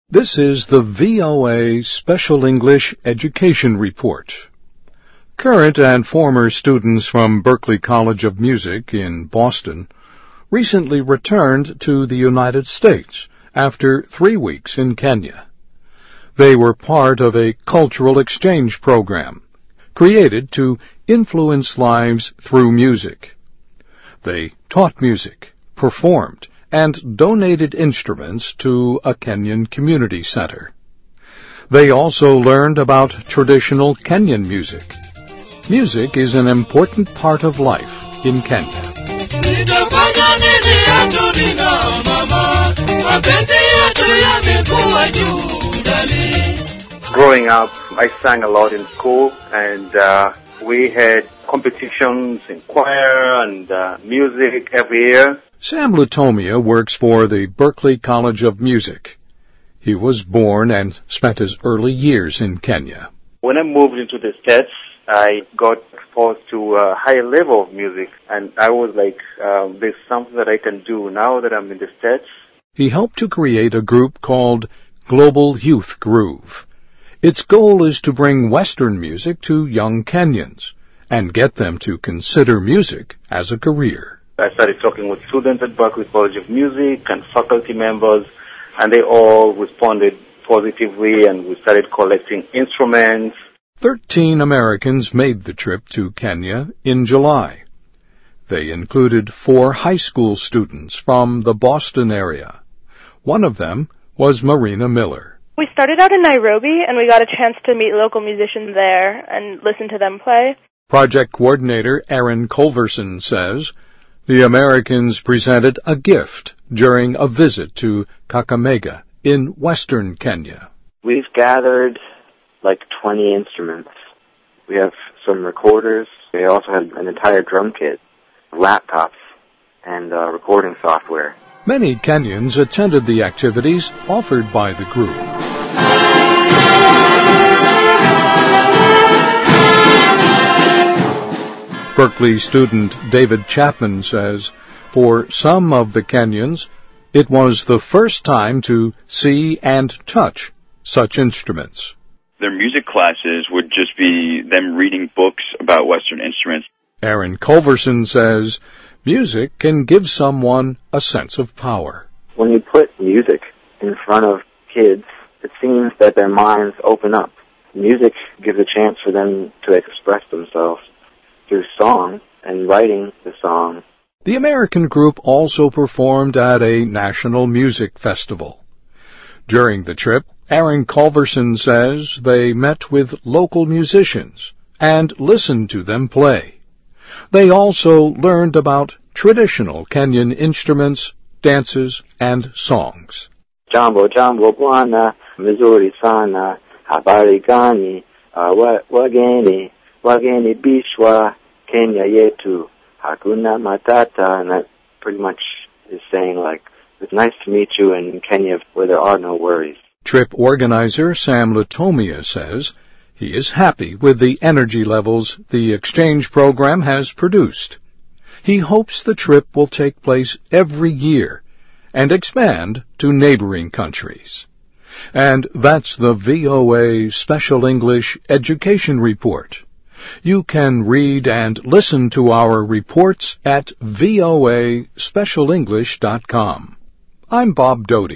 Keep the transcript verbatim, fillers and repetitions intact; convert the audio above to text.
This is the V O A Special English Education Report. Current and former students from Berklee College of Music in Boston recently returned to the United States after three weeks in Kenya. They were part of a cultural exchange program created to influence lives through music. They taught music, performed, and donated instruments to a Kenyan community center. They also learned about traditional Kenyan music. Music is an important part of life in Kenya. Growing up, I sang a lot in school, and uh, we had competitions in choir and uh, music every year. Sam Lutomia works for the Berklee College of Music. He was born and spent his early years in Kenya. When I moved into the States, I got exposed to a higher level of music, and I was like, um, there's something that I can do now that I'm in the States. He helped to create a group called Global Youth Groove. Its goal is to bring Western music to young Kenyans and get them to consider music as a career. I started talking with students at Berklee College of Music and faculty members, and they all responded positively, and we started collecting instruments. Thirteen Americans made the trip to Kenya in July. They included four high school students from the Boston area. One of them was Marina Miller. We started out in Nairobi, and we got a chance to meet local musicians there and listen to them play. Project coordinator Aaron Culverson says the Americans presented a gift during a visit to Kakamega in western Kenya. We've gathered like twenty instruments. We have some recorders. We also have an entire drum kit, laptops, and uh, recording software. Many Kenyans attended the activities offered by the group. Berklee student David Chapman says, for some of the Kenyans, it was the first time to see and touch such instruments. Their music classes would just be them reading books about Western instruments. Aaron Culverson says, music can give someone a sense of power. When you put music in front of kids, it seems that their minds open up. Music gives a chance for them to express themselves through song and writing the song. The American group also performed at a national music festival. During the trip, Aaron Culverson says they met with local musicians and listened to them play. They also learned about traditional Kenyan instruments, dances, and songs. Jambo, jambo, bwana, mizuri sana, habari gani, wageni, wageni bishwa, Kenya yetu, hakuna matata, and that pretty much is saying like, it's nice to meet you in Kenya where there are no worries. Trip organizer Sam Lutomia says he is happy with the energy levels the exchange program has produced. He hopes the trip will take place every year and expand to neighboring countries. And that's the V O A Special English Education Report. You can read and listen to our reports at V O A special english dot com. I'm Bob Doty.